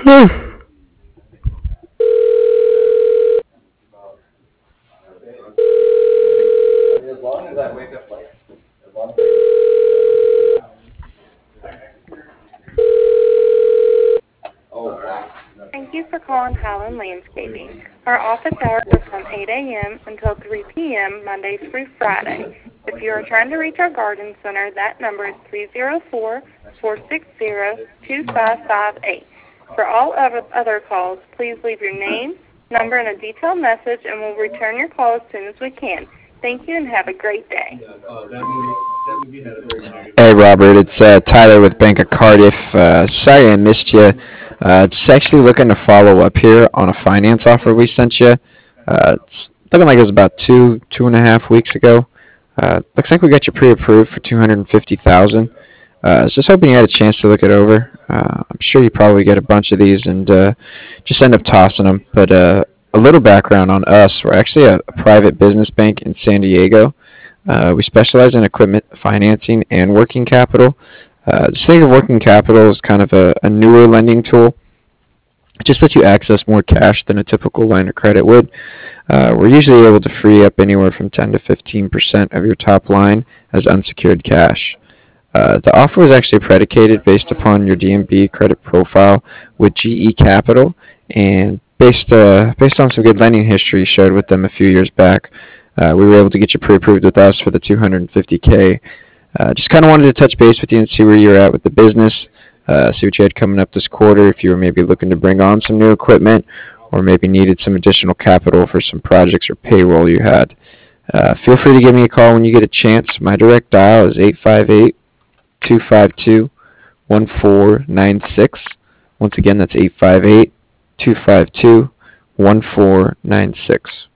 Thank you for calling Highland Landscaping. Our office hours are from 8 a.m. until 3 p.m. Monday through Friday. If you are trying to reach our garden center, that number is 304-460-2558. For all other calls, please leave your name, number, and a detailed message, and we'll return your call as soon as we can. Thank you and have a great day. Hey Robert, it's Tyler with Bank of Cardiff. Sorry I missed you. Just actually looking to follow up here on a finance offer we sent you. It's looking like it was about 2.5 weeks ago. Looks like we got you pre-approved for 250,000. I was just hoping you had a chance to look it over. I'm sure you probably get a bunch of these and just end up tossing them. But a little background on us: we're actually a private business bank in San Diego. We specialize in equipment financing and working capital. Just think of working capital as kind of a newer lending tool. It just lets you access more cash than a typical line of credit would. We're usually able to free up anywhere from 10 to 15% of your top line as unsecured cash. The offer was actually predicated based upon your DMB credit profile with GE Capital, and based on some good lending history you showed with them a few years back, we were able to get you pre-approved with us for the 250K. Just kind of wanted to touch base with you and see where you're at with the business, see what you had coming up this quarter, if you were maybe looking to bring on some new equipment, or maybe needed some additional capital for some projects or payroll you had. Feel free to give me a call when you get a chance. My direct dial is 858-252-1496. Once again, that's 858-252-1496.